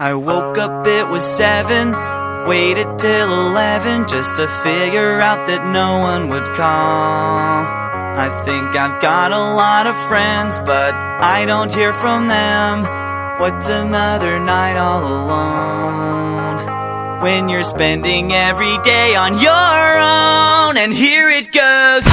I woke up, it was 7, waited till 11 just to figure out that no one would call. I think I've got a lot of friends, but I don't hear from them. What's another night all alone when you're spending every day on your own? And here it goes.